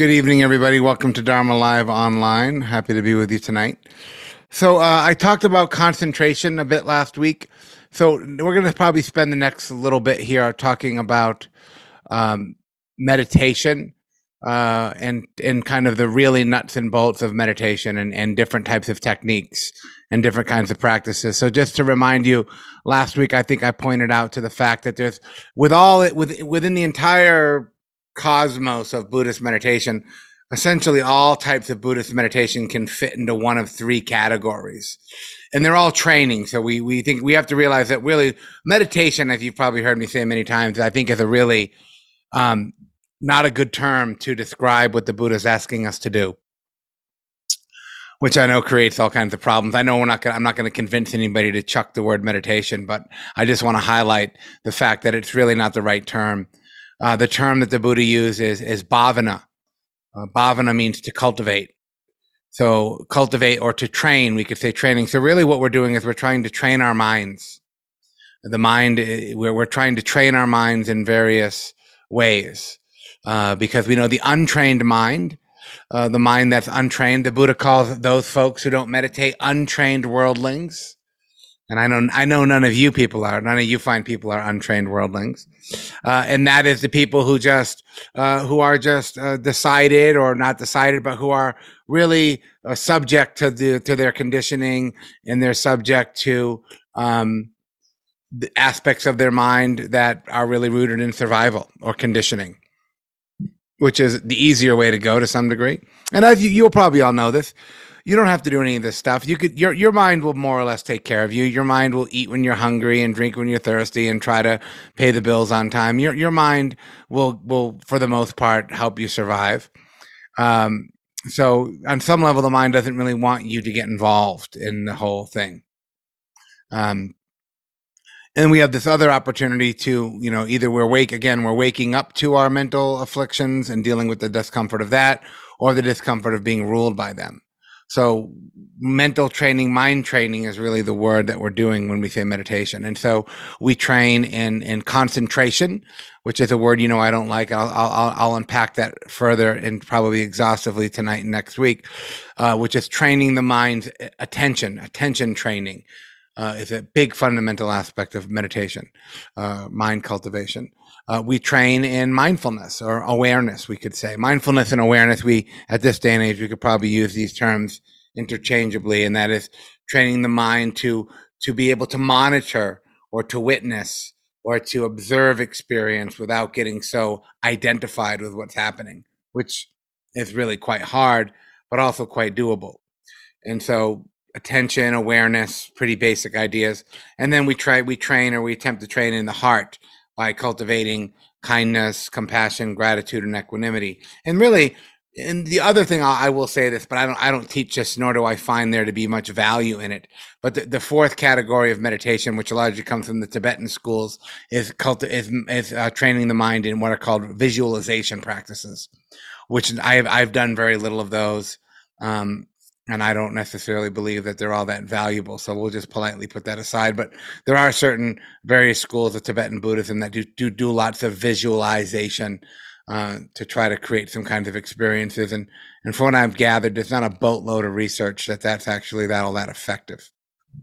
Good evening, everybody. Welcome to Dharma Live Online. Happy to be with you tonight. So, I talked about concentration a bit last week. So, we're going to probably spend the next little bit here talking about um, meditation and kind of the really nuts and bolts of meditation and different types of techniques and different kinds of practices. So, just to remind you, last week I think I pointed out to the fact that there's within the entire cosmos of Buddhist meditation, essentially all types of Buddhist meditation can fit into one of three categories. And they're all training. So we think we have to realize that really meditation, as you've probably heard me say many times, I think is a really not a good term to describe what the Buddha is asking us to do, which I know creates all kinds of problems. I know I'm not going to convince anybody to chuck the word meditation, but I just want to highlight the fact that it's really not the right term. The term that the Buddha uses is bhavana. Bhavana means to cultivate. So cultivate or to train, we could say training. So really what we're doing is we're trying to train our minds. The mind, we're trying to train our minds in various ways because we know the untrained mind, the mind that's untrained, the Buddha calls those folks who don't meditate untrained worldlings. And I know none of you people are. None of you fine people are untrained worldlings, and that is the people who are just decided or not decided, but who are really subject to their conditioning, and they're subject to the aspects of their mind that are really rooted in survival or conditioning, which is the easier way to go to some degree. And as you'll probably all know this. You don't have to do any of this stuff. Your mind will more or less take care of you. Your mind will eat when you're hungry and drink when you're thirsty and try to pay the bills on time. Your mind will for the most part help you survive. So on some level, the mind doesn't really want you to get involved in the whole thing. And we have this other opportunity to, either we're waking up to our mental afflictions and dealing with the discomfort of that, or the discomfort of being ruled by them. So mental training, mind training is really the word that we're doing when we say meditation. And so we train in concentration, which is a word, I don't like. I'll unpack that further and probably exhaustively tonight and next week, which is training the mind's attention training. Is a big fundamental aspect of meditation, mind cultivation. We train in mindfulness or awareness, we could say. Mindfulness and awareness, at this day and age, we could probably use these terms interchangeably, and that is training the mind to be able to monitor or to witness or to observe experience without getting so identified with what's happening, which is really quite hard, but also quite doable. And so attention, awareness, pretty basic ideas. And then we attempt to train in the heart by cultivating kindness, compassion, gratitude, and equanimity. And really, and the other thing I will say this, but I don't teach this, nor do I find there to be much value in it. But the fourth category of meditation, which largely comes from the Tibetan schools, is training the mind in what are called visualization practices, which I've done very little of those. And I don't necessarily believe that they're all that valuable. So we'll just politely put that aside. But there are certain various schools of Tibetan Buddhism that do lots of visualization to try to create some kinds of experiences. And from what I've gathered, there's not a boatload of research that's actually all that effective.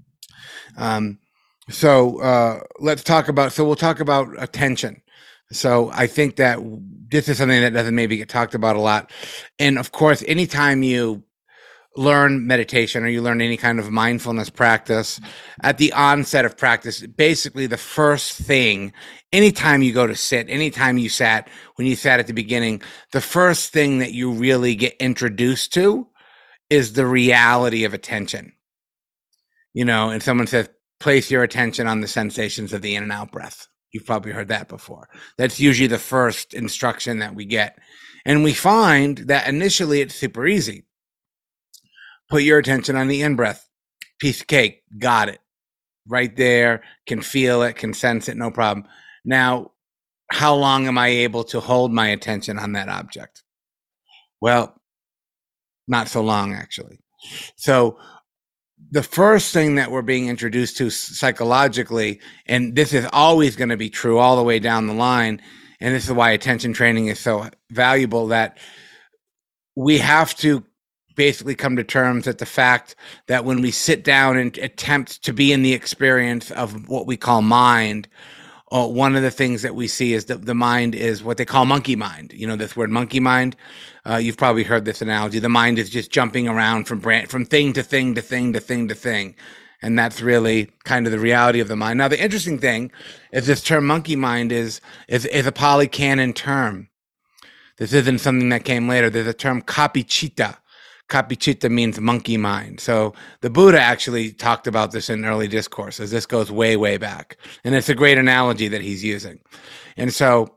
So we'll talk about attention. So I think that this is something that doesn't maybe get talked about a lot. And of course, anytime you learn meditation or you learn any kind of mindfulness practice, at the onset of practice, basically the first thing, anytime you go to sit, anytime you sat, when you sat at the beginning, the first thing that you really get introduced to is the reality of attention. And someone says, place your attention on the sensations of the in and out breath. You've probably heard that before. That's usually the first instruction that we get. And we find that initially it's super easy. Put your attention on the in-breath. Piece of cake. Got it. Right there. Can feel it. Can sense it. No problem. Now, how long am I able to hold my attention on that object? Well, not so long, actually. So the first thing that we're being introduced to psychologically, and this is always going to be true all the way down the line, and this is why attention training is so valuable, that we have to basically come to terms that the fact that when we sit down and attempt to be in the experience of what we call mind, one of the things that we see is that the mind is what they call monkey mind. You know, this word monkey mind. You've probably heard this analogy. The mind is just jumping around from thing to thing to thing to thing to thing. And that's really kind of the reality of the mind. Now, the interesting thing is this term monkey mind is a Pali-Canon term. This isn't something that came later. There's a term kapicita. Kapicita means monkey mind. So the Buddha actually talked about this in early discourses. This goes way, way back. And it's a great analogy that he's using. And so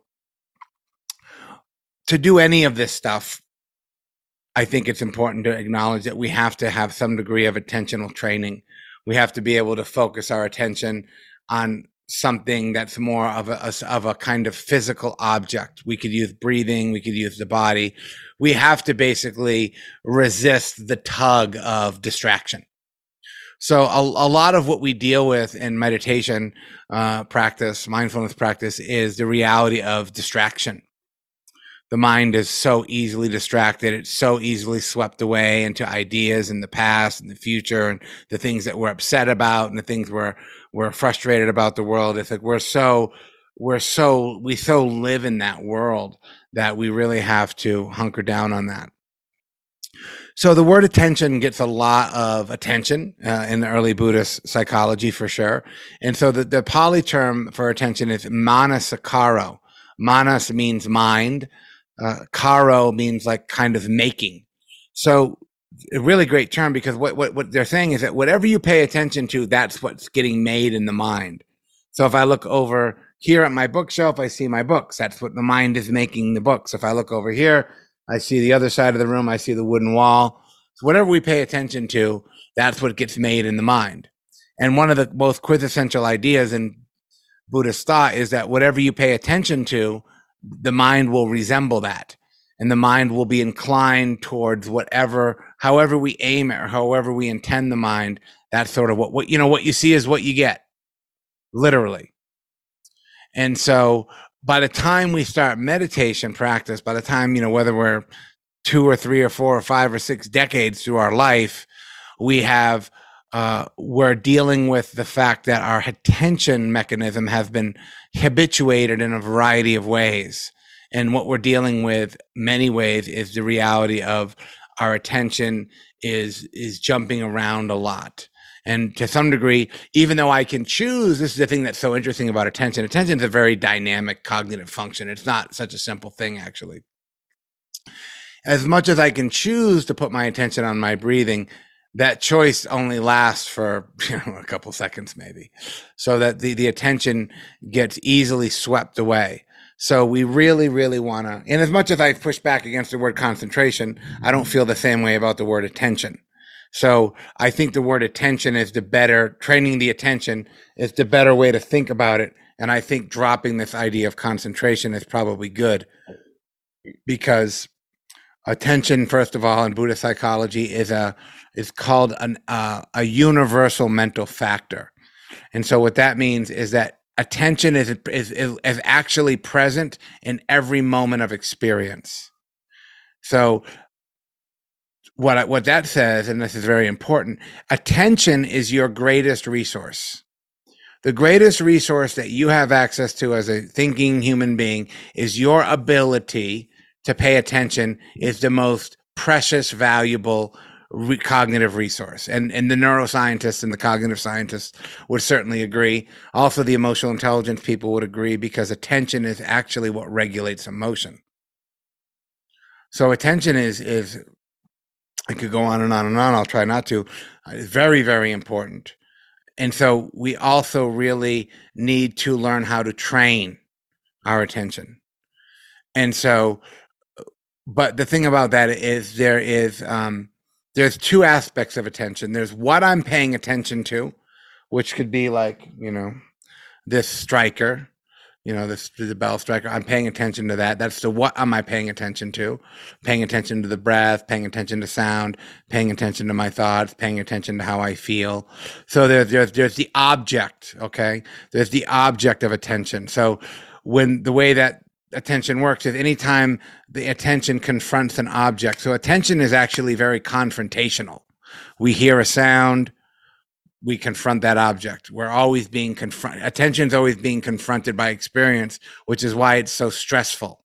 to do any of this stuff, I think it's important to acknowledge that we have to have some degree of attentional training. We have to be able to focus our attention on something that's more of a kind of physical object. We could use breathing, we could use the body. We have to basically resist the tug of distraction. So a lot of what we deal with in meditation practice, mindfulness practice, is the reality of distraction. The mind is so easily distracted. It's so easily swept away into ideas in the past and the future and the things that we're upset about and the things we're frustrated about the world. It's like we so live in that world that we really have to hunker down on that. So the word attention gets a lot of attention in the early Buddhist psychology for sure. And so the Pali term for attention is manasakaro. Manas means mind. Karo means like kind of making. So a really great term, because what they're saying is that whatever you pay attention to, that's what's getting made in the mind. So if I look over here at my bookshelf, I see my books. That's what the mind is making, the books. If I look over here, I see the other side of the room, I see the wooden wall. So whatever we pay attention to, that's what gets made in the mind. And one of the most quintessential ideas in Buddhist thought is that whatever you pay attention to, the mind will resemble that, and the mind will be inclined towards however we aim it or however we intend the mind. That's sort of what you see is what you get, literally. And so by the time we start meditation practice, by the time, whether we're 2 or 3 or 4 or 5 or 6 decades through our life, we're dealing with the fact that our attention mechanism has been habituated in a variety of ways. And what we're dealing with, many ways, is the reality of our attention is jumping around a lot. And to some degree, even though I can choose, this is the thing that's so interesting about attention. Attention is a very dynamic cognitive function. It's not such a simple thing, actually. As much as I can choose to put my attention on my breathing, that choice only lasts for a couple seconds, maybe, so that the attention gets easily swept away. So we really, really want to, and as much as I push back against the word concentration, I don't feel the same way about the word attention. So I think the word attention is training the attention is the better way to think about it. And I think dropping this idea of concentration is probably good, because attention, first of all, in Buddhist psychology is called a universal mental factor. And so what that means is that attention is actually present in every moment of experience. So what that says, and this is very important, attention is your greatest resource. The greatest resource that you have access to as a thinking human being is your ability to pay attention. Is the most precious, valuable cognitive resource. And the neuroscientists and the cognitive scientists would certainly agree. Also, the emotional intelligence people would agree, because attention is actually what regulates emotion. So attention is I could go on and on and on. I'll try not to. It's very, very important. And so we also really need to learn how to train our attention. And so, but the thing about that is there's 2 aspects of attention. There's what I'm paying attention to, which could be like, this striker, the bell striker. I'm paying attention to that. That's the what am I paying attention to? Paying attention to the breath, paying attention to sound, paying attention to my thoughts, paying attention to how I feel. So there's the object, okay? There's the object of attention. So when the way that attention works is anytime the attention confronts an object. So attention is actually very confrontational. We hear a sound, we confront that object. We're always being confronted. Attention's always being confronted by experience, which is why it's so stressful.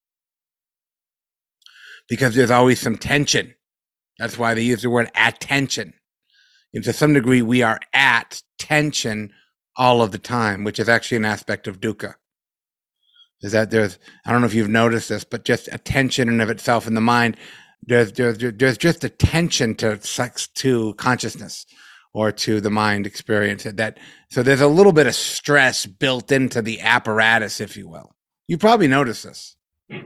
Because there's always some tension. That's why they use the word attention. And to some degree, we are at tension all of the time, which is actually an aspect of dukkha. Is that I don't know if you've noticed this, but just attention in of itself in the mind, there's just a tension to consciousness or to the mind experience. So there's a little bit of stress built into the apparatus, if you will. You probably notice this.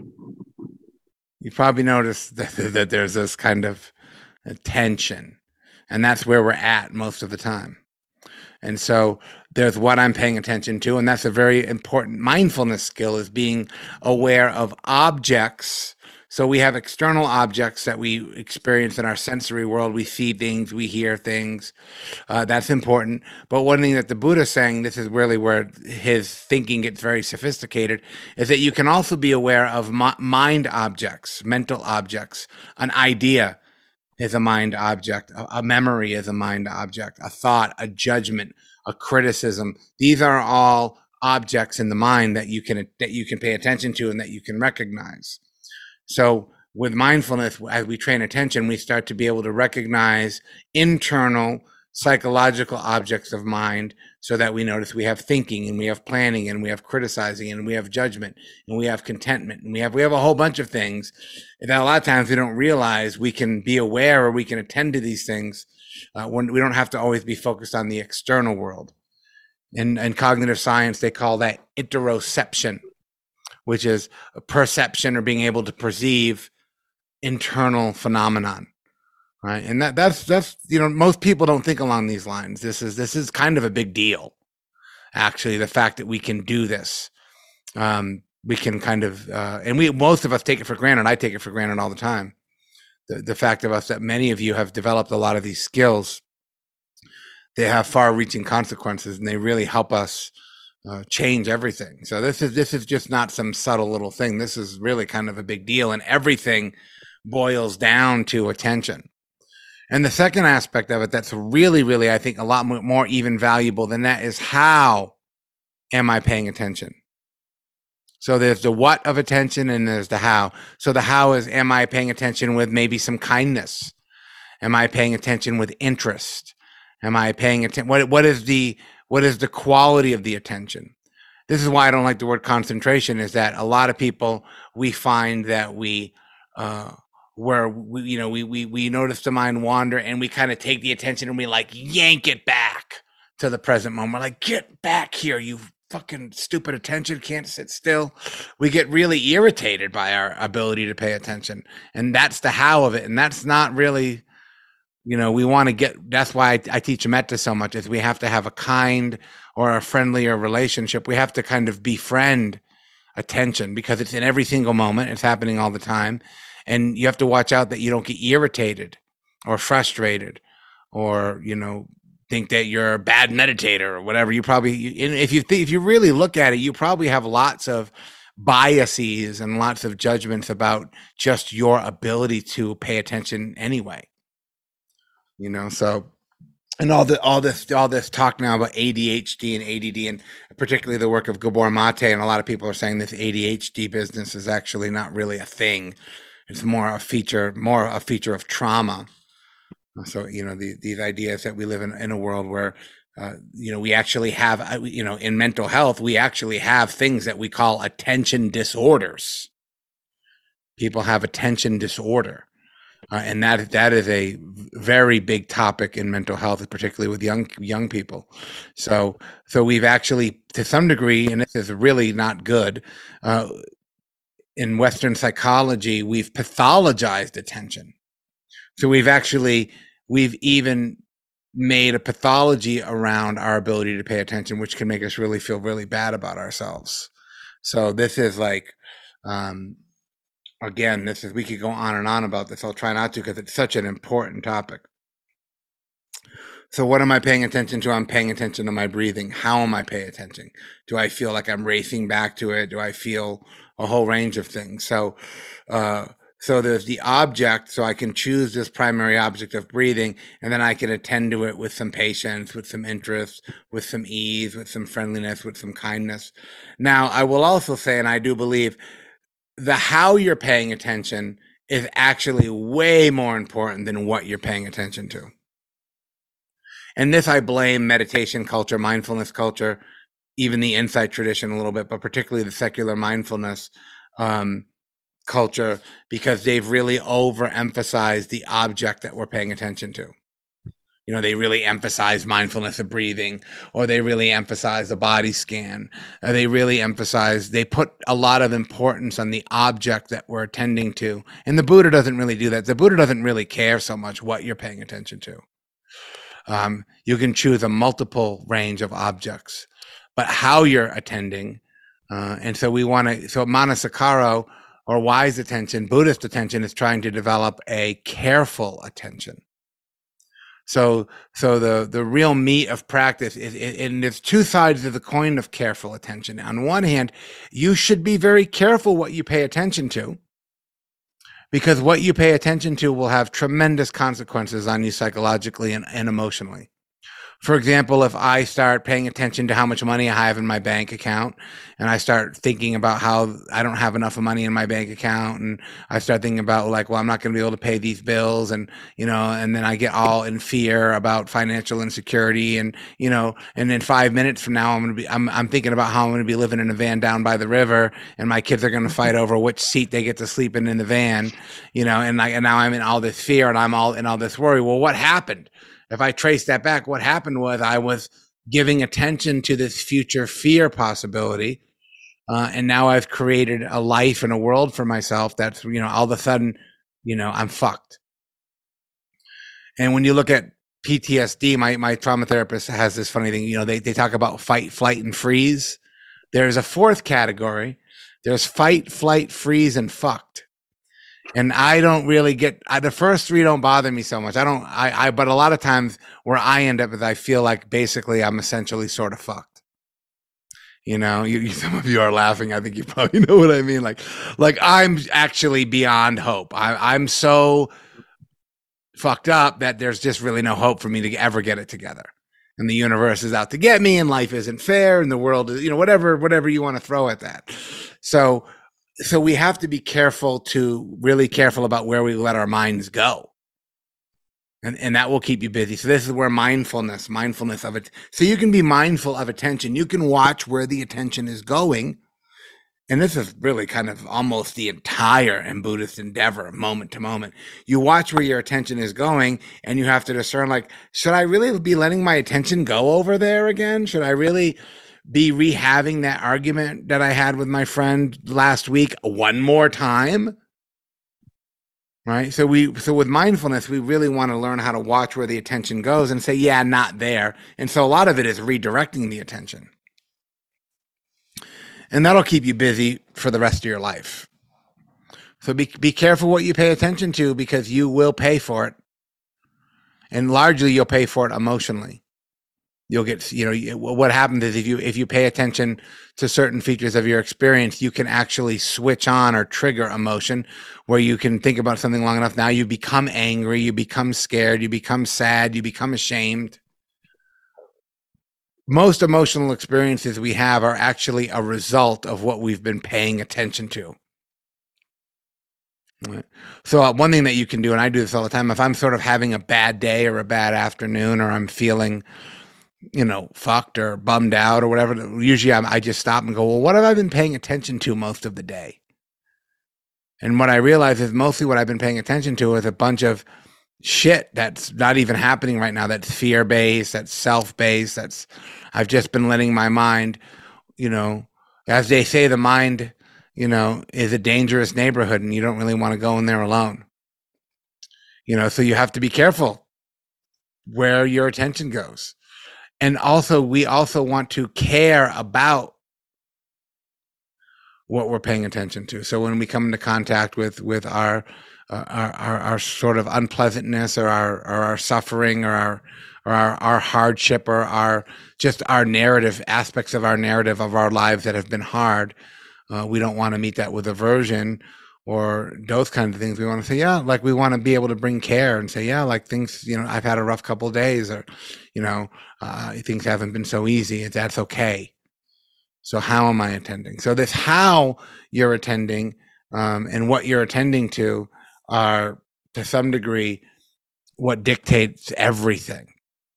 You probably notice that there's this kind of tension, and that's where we're at most of the time. And so there's what I'm paying attention to, and that's a very important mindfulness skill, is being aware of objects. So we have external objects that we experience in our sensory world. We see things, we hear things. That's important. But one thing that the Buddha is saying, this is really where his thinking gets very sophisticated, is that you can also be aware of mind objects, mental objects. An idea is a mind object. A memory is a mind object. A thought, a judgment, a criticism. These are all objects in the mind that you can pay attention to and that you can recognize. So with mindfulness, as we train attention, we start to be able to recognize internal psychological objects of mind, so that we notice we have thinking, and we have planning, and we have criticizing, and we have judgment, and we have contentment, and we have a whole bunch of things that a lot of times we don't realize. We can be aware, or we can attend to these things when we don't have to always be focused on the external world. In cognitive science, they call that interoception, which is a perception or being able to perceive internal phenomenon. Right. And that's most people don't think along these lines. This is kind of a big deal, actually, the fact that we can do this. We can kind of and most of us take it for granted. I take it for granted all the time. The fact of us that many of you have developed a lot of these skills, they have far-reaching consequences, and they really help us change everything. So this is just not some subtle little thing. This is really kind of a big deal, and everything boils down to attention. And the second aspect of it that's really, really, I think, a lot more even valuable than that is, how am I paying attention? So there's the what of attention, and there's the how. So the how is, am I paying attention with maybe some kindness? Am I paying attention with interest? Am I paying attention? What is the quality of the attention? This is why I don't like the word concentration, is that a lot of people, we find that we notice the mind wander, and we kind of take the attention and we like yank it back to the present moment. We're like, get back here, you fucking stupid attention, can't sit still. We get really irritated by our ability to pay attention. And that's the how of it. And that's not really, we want to that's why I teach metta so much, is we have to have a kind or a friendlier relationship. We have to kind of befriend attention, because it's in every single moment. It's happening all the time. And you have to watch out that you don't get irritated or frustrated, or, think that you're a bad meditator or whatever. You probably, if you really look at it, you probably have lots of biases and lots of judgments about just your ability to pay attention anyway. So, and all this talk now about ADHD and ADD, and particularly the work of Gabor Mate, and a lot of people are saying this ADHD business is actually not really a thing. It's more a feature of trauma. So, these ideas that we live in a world where, we actually have, in mental health, we actually have things that we call attention disorders. People have attention disorder. And that is a very big topic in mental health, particularly with young people. So we've actually, to some degree, and this is really not good, in Western psychology, we've pathologized attention. So we've even made a pathology around our ability to pay attention, which can make us really feel really bad about ourselves. So this is like, again, we could go on and on about this. I'll try not to, because it's such an important topic. So what am I paying attention to? I'm paying attention to my breathing. How am I paying attention? Do I feel like I'm racing back to it? Do I feel a whole range of things? Uh, so there's the object, so I can choose this primary object of breathing, and then I can attend to it with some patience, with some interest, with some ease, with some friendliness, with some kindness. Now, I will also say, and I do believe, the how you're paying attention is actually way more important than what you're paying attention to. And this I blame meditation culture, mindfulness culture, even the insight tradition a little bit, but particularly the secular mindfulness culture, because they've really overemphasized the object that we're paying attention to. You know, they really emphasize mindfulness of breathing, or they really emphasize the body scan, or they put a lot of importance on the object that we're attending to. And the Buddha doesn't really do that. The Buddha doesn't really care so much what you're paying attention to. You can choose a multiple range of objects, but how you're attending. And so Manasakaro, or wise attention, Buddhist attention, is trying to develop a careful attention. So the real meat of practice is, and there's two sides of the coin of careful attention. On one hand, you should be very careful what you pay attention to, because what you pay attention to will have tremendous consequences on you psychologically and emotionally. For example, if I start paying attention to how much money I have in my bank account, and I start thinking about how I don't have enough money in my bank account, and I start thinking about like, well, I'm not going to be able to pay these bills, and and then I get all in fear about financial insecurity, and and then 5 minutes from now, I'm thinking about how I'm going to be living in a van down by the river, and my kids are going to fight over which seat they get to sleep in the van, and now I'm in all this fear, and I'm all in all this worry. Well, what happened? If I trace that back, what happened was I was giving attention to this future fear possibility. And now I've created a life and a world for myself that's, all of a sudden, I'm fucked. And when you look at PTSD, my trauma therapist has this funny thing, they talk about fight, flight, and freeze. There's a fourth category. There's fight, flight, freeze, and fucked. And I don't really get, the first three don't bother me so much. but a lot of times where I end up is I feel like basically I'm essentially sort of fucked. Some of you are laughing. I think you probably know what I mean. Like I'm actually beyond hope. I'm so fucked up that there's just really no hope for me to ever get it together. And the universe is out to get me, and life isn't fair, and the world is, whatever you want to throw at that. So we have to be really careful about where we let our minds go. And that will keep you busy. So this is where mindfulness of it. So you can be mindful of attention. You can watch where the attention is going. And this is really kind of almost the entire in Buddhist endeavor, moment to moment. You watch where your attention is going, and you have to discern, like, should I really be letting my attention go over there again? Should I really be rehaving that argument that I had with my friend last week one more time? Right? So with mindfulness, we really want to learn how to watch where the attention goes and say, yeah, not there. And so a lot of it is redirecting the attention. And that'll keep you busy for the rest of your life. So be careful what you pay attention to, because you will pay for it. And largely you'll pay for it emotionally. You'll get, what happens is if you pay attention to certain features of your experience, you can actually switch on or trigger emotion, where you can think about something long enough. Now you become angry, you become scared, you become sad, you become ashamed. Most emotional experiences we have are actually a result of what we've been paying attention to. So one thing that you can do, and I do this all the time, if I'm sort of having a bad day or a bad afternoon, or I'm feeling fucked or bummed out or whatever, usually I just stop and go, well, what have I been paying attention to most of the day? And what I realize is mostly what I've been paying attention to is a bunch of shit that's not even happening right now. That's fear-based, that's self-based, I've just been letting my mind, as they say, the mind, is a dangerous neighborhood, and you don't really want to go in there alone. So you have to be careful where your attention goes. And also, we also want to care about what we're paying attention to. So when we come into contact with our our sort of unpleasantness or our suffering or our hardship or our narrative aspects of our narrative of our lives that have been hard. We don't want to meet that with aversion or those kinds of things. We want to say, yeah, like we want to be able to bring care and say, yeah, like things, I've had a rough couple of days, or, things haven't been so easy. That's okay. So how am I attending? So this how you're attending and what you're attending to are, to some degree, what dictates everything.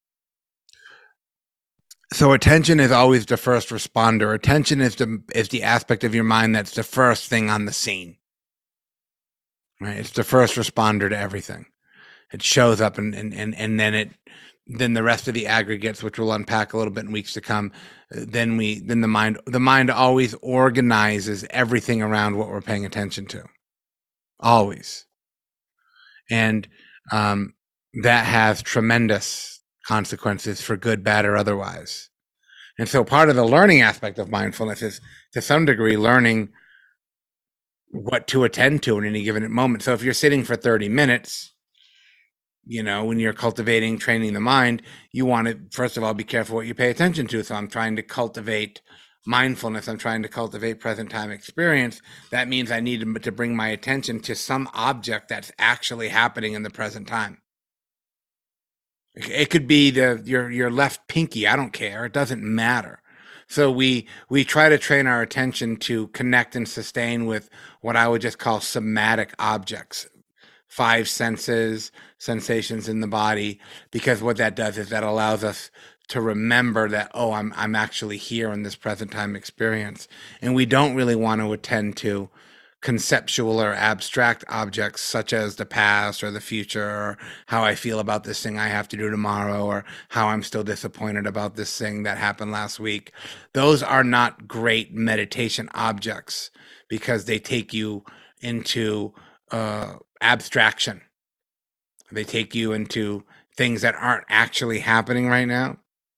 So attention is always the first responder. Attention is the aspect of your mind that's the first thing on the scene. Right? It's the first responder to everything. It shows up and then the rest of the aggregates, which we'll unpack a little bit in weeks to come, then the mind always organizes everything around what we're paying attention to. Always. And that has tremendous consequences for good, bad, or otherwise. And so part of the learning aspect of mindfulness is, to some degree, learning what to attend to in any given moment. So if you're sitting for 30 minutes, when you're cultivating, training the mind, you want to, first of all, be careful what you pay attention to. So I'm trying to cultivate mindfulness. I'm trying to cultivate present time experience. That means I need to bring my attention to some object that's actually happening in the present time. It could be your left pinky. I don't care. It doesn't matter. So we try to train our attention to connect and sustain with what I would just call somatic objects, 5 senses, sensations in the body, because what that does is that allows us to remember that, oh, I'm actually here in this present time experience. And we don't really want to attend to conceptual or abstract objects such as the past or the future, or how I feel about this thing I have to do tomorrow, or how I'm still disappointed about this thing that happened last week. Those are not great meditation objects because they take you into abstraction. They take you into things that aren't actually happening right now.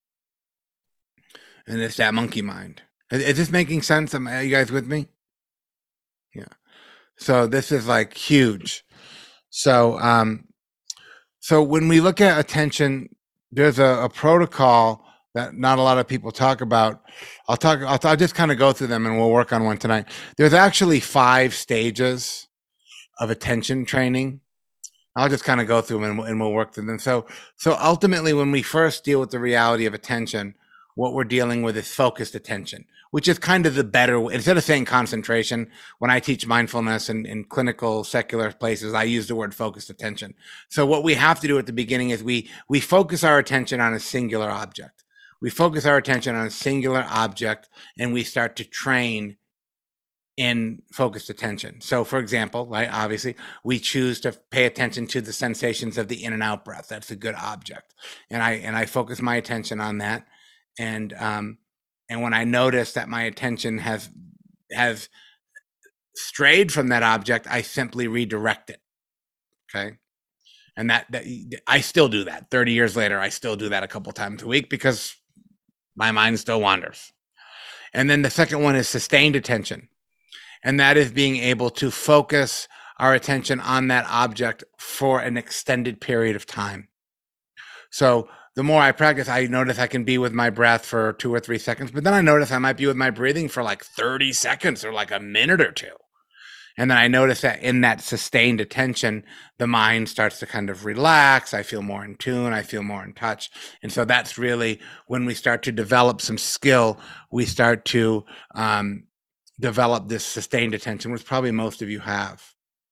And it's that monkey mind. Is this making sense? Are you guys with me? Yeah. So this is like huge. So when we look at attention, there's a protocol that not a lot of people talk about. I'll just kind of go through them and we'll work on one tonight. There's actually 5 stages of attention training. I'll just kind of go through them and we'll work through them. So ultimately, when we first deal with the reality of attention, what we're dealing with is focused attention, which is kind of the better way. Instead of saying concentration, when I teach mindfulness in clinical secular places, I use the word focused attention. So what we have to do at the beginning is we focus our attention on a singular object. We focus our attention on a singular object and we start to train in focused attention. So for example, right, obviously we choose to pay attention to the sensations of the in and out breath. That's a good object. And I focus my attention on that. And when I notice that my attention has strayed from that object, I simply redirect it. Okay. And that I still do that 30 years later. I still do that a couple times a week because my mind still wanders. And then the second one is sustained attention. And that is being able to focus our attention on that object for an extended period of time. So the more I practice, I notice I can be with my breath for 2 or 3 seconds, but then I notice I might be with my breathing for like 30 seconds or like a minute or 2. And then I notice that in that sustained attention, the mind starts to kind of relax. I feel more in tune. I feel more in touch. And so that's really when we start to develop some skill, we start to develop this sustained attention, which probably most of you have.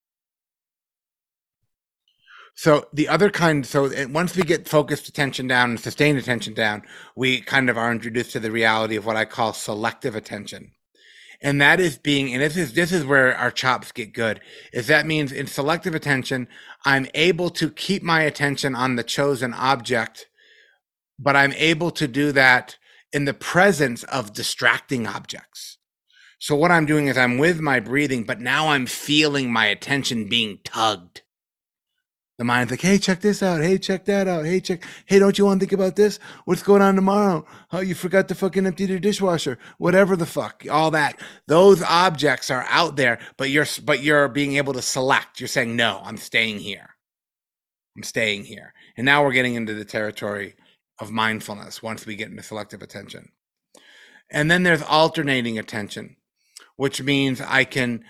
So the other kind, once we get focused attention down and sustained attention down, we kind of are introduced to the reality of what I call selective attention. And that is this is where our chops get good, is that means in selective attention, I'm able to keep my attention on the chosen object, but I'm able to do that in the presence of distracting objects. So what I'm doing is I'm with my breathing, but now I'm feeling my attention being tugged. The mind's like, hey, check this out. Hey, check that out. Hey, don't you want to think about this? What's going on tomorrow? Oh, you forgot to fucking empty the dishwasher. Whatever the fuck, all that. Those objects are out there, but you're being able to select. You're saying, no, I'm staying here. I'm staying here. And now we're getting into the territory of mindfulness once we get into selective attention. And then there's alternating attention, which means I can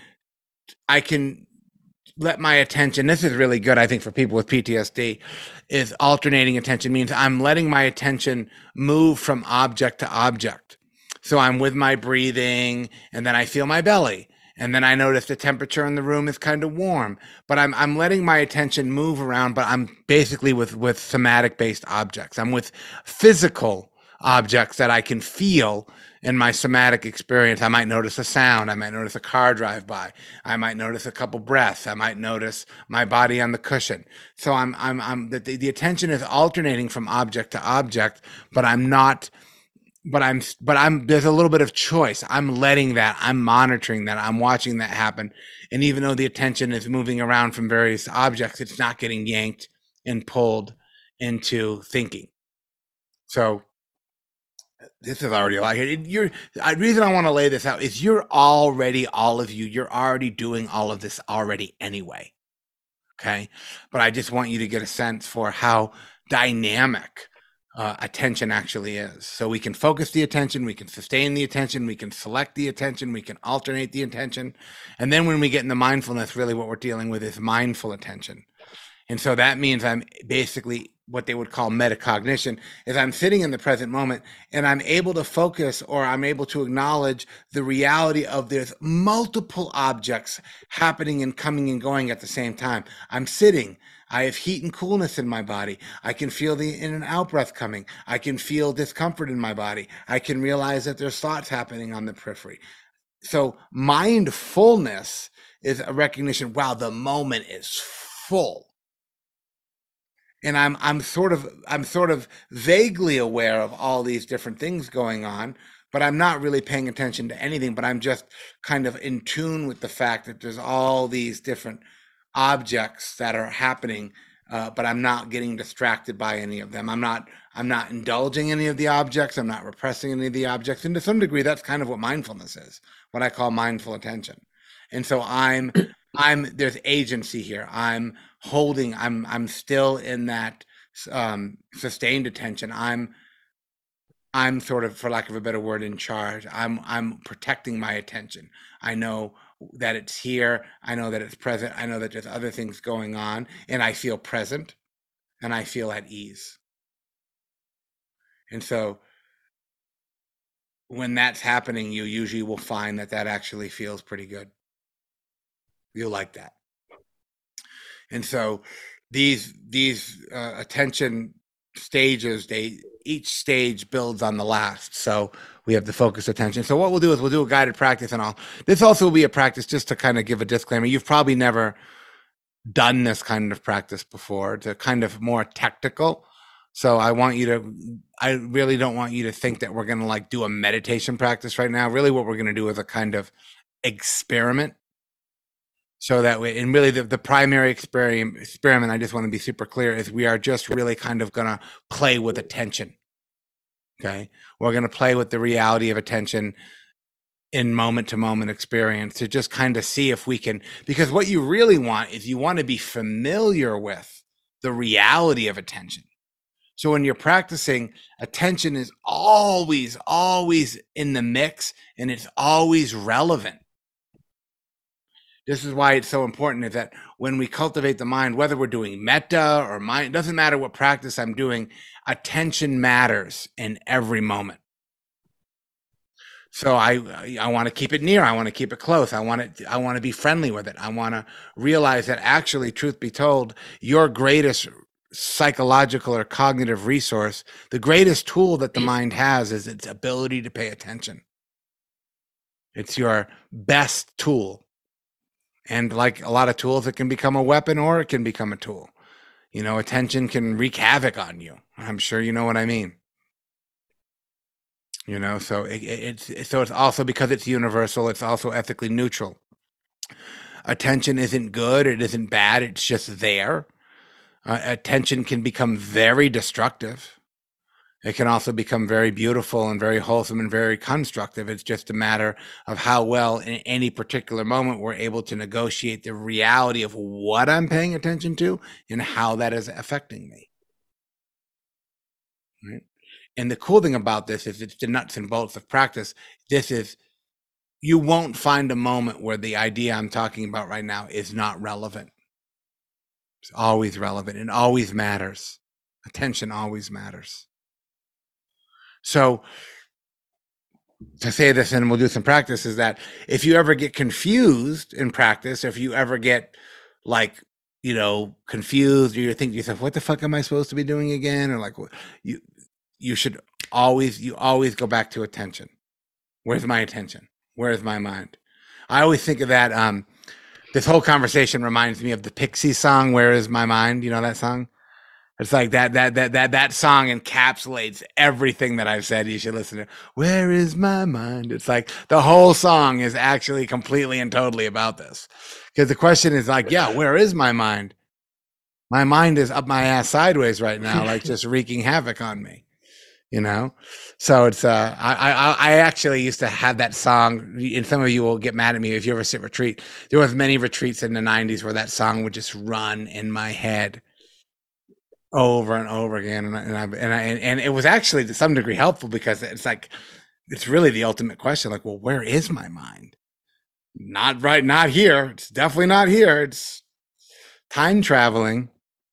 let my attention, this is really good, I think, for people with PTSD, is alternating attention means I'm letting my attention move from object to object. So I'm with my breathing, and then I feel my belly, and then I notice the temperature in the room is kind of warm, but I'm letting my attention move around, but I'm basically with somatic based objects. I'm with physical objects that I can feel in my somatic experience. I might notice a sound. I might notice a car drive by. I might notice a couple breaths. I might notice my body on the cushion. So the attention is alternating from object to object, but there's a little bit of choice. I'm letting that, I'm monitoring that, I'm watching that happen. And even though the attention is moving around from various objects, it's not getting yanked and pulled into thinking. So this is already like the reason I want to lay this out is you're already doing all of this already anyway. Okay. But I just want you to get a sense for how dynamic attention actually is. So we can focus the attention, we can sustain the attention, we can select the attention, we can alternate the attention. And then when we get into mindfulness, really what we're dealing with is mindful attention. And so that means I'm basically what they would call metacognition, is I'm sitting in the present moment and I'm able to focus, or I'm able to acknowledge the reality of there's multiple objects happening and coming and going at the same time. I'm sitting. I have heat and coolness in my body. I can feel the in and out breath coming. I can feel discomfort in my body. I can realize that there's thoughts happening on the periphery. So mindfulness is a recognition, wow, the moment is full. And I'm sort of vaguely aware of all these different things going on, but I'm not really paying attention to anything, but I'm just kind of in tune with the fact that there's all these different objects that are happening, but I'm not getting distracted by any of them. I'm not indulging any of the objects. I'm not repressing any of the objects. And to some degree, that's kind of what mindfulness is, what I call mindful attention. And so there's agency here. I'm still in that sustained attention. I'm sort of, for lack of a better word, in charge. I'm protecting my attention. I know that it's here. I know that it's present. I know that there's other things going on, and I feel present and I feel at ease. And so when that's happening, you usually will find that actually feels pretty good. You'll like that. And so these attention stages, each stage builds on the last. So we have the focus attention. So what we'll do is we'll do a guided practice and all. This also will be a practice, just to kind of give a disclaimer. You've probably never done this kind of practice before. It's a kind of more technical. So I really don't want you to think that we're going to like do a meditation practice right now. Really what we're going to do is a kind of experiment. So that way, and really the primary experiment, I just want to be super clear, is we are just really kind of going to play with attention. Okay. We're going to play with the reality of attention in moment to moment experience to just kind of see if we can, because what you really want is you want to be familiar with the reality of attention. So when you're practicing, attention is always in the mix, and it's always relevant. This is why it's so important, is that when we cultivate the mind, whether we're doing metta or mind, it doesn't matter what practice I'm doing, attention matters in every moment. So I want to keep it near. I want to keep it close. I want to be friendly with it. I want to realize that actually, truth be told, your greatest psychological or cognitive resource, the greatest tool that the mind has, is its ability to pay attention. It's your best tool. And like a lot of tools, it can become a weapon or it can become a tool. You know, attention can wreak havoc on you. I'm sure you know what I mean. You know, so it's also, because it's universal, it's also ethically neutral. Attention isn't good, it isn't bad, it's just there. Attention can become very destructive. It can also become very beautiful and very wholesome and very constructive. It's just a matter of how well in any particular moment we're able to negotiate the reality of what I'm paying attention to and how that is affecting me. Right? And the cool thing about this is it's the nuts and bolts of practice. You won't find a moment where the idea I'm talking about right now is not relevant. It's always relevant and always matters. Attention always matters. So to say this, and we'll do some practice, is that if you ever get confused in practice, if you ever get like, confused, or you think to yourself, what the fuck am I supposed to be doing again? Or like, you should always go back to attention. Where's my attention? Where's my mind? I always think of that. This whole conversation reminds me of the Pixies song, Where Is My Mind? You know that song? It's like that song encapsulates everything that I've said. You should listen to. Where is my mind? It's like the whole song is actually completely and totally about this. Because the question is like, yeah, where is my mind? My mind is up my ass sideways right now, like just wreaking havoc on me. So it's I actually used to have that song, and some of you will get mad at me if you ever sit retreat. There was many retreats in the 90s where that song would just run in my head over and over again, and it was actually to some degree helpful, because it's like, it's really the ultimate question, like, well, where is my mind? Not here. It's definitely not here. It's time traveling.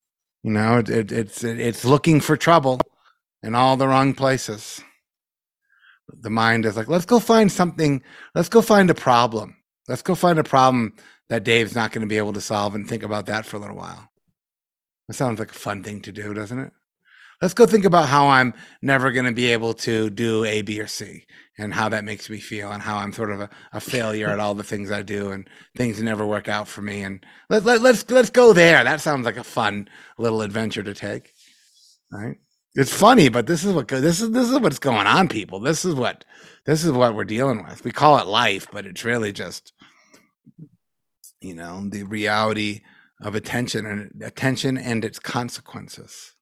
It's looking for trouble in all the wrong places. The mind is like, let's go find something. Let's go find a problem. Let's go find a problem that Dave's not going to be able to solve, and think about that for a little while. That sounds like a fun thing to do, doesn't it? Let's go think about how I'm never going to be able to do A, B, or C, and how that makes me feel, and how I'm sort of a failure at all the things I do, and things never work out for me. And let's go there. That sounds like a fun little adventure to take. Right? It's funny, but this is what's going on, people. This is what we're dealing with. We call it life, but it's really just, the reality of attention and its consequences.